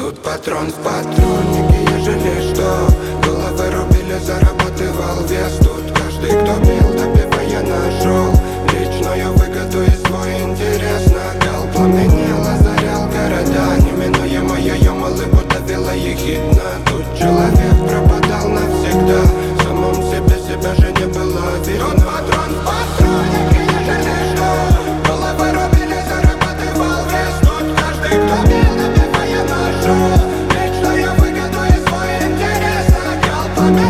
Тут патрон в патроннике, ежели что. Головы рубили, зарабатывал вес. Тут каждый, кто бил, добивая нашел личную выгоду и свой интерес. Накал пламенел, озарял города. Неминуемо ее улыбку давила ехидна. Тут человек пропадал навсегда. Самом себе себя же не было видно. Тут патрон в патроннике, ежели что. Головы рубили, зарабатывал вес. Тут каждый, кто бил, добивая нашел личную выгоду и свой интерес. Накал пламенел.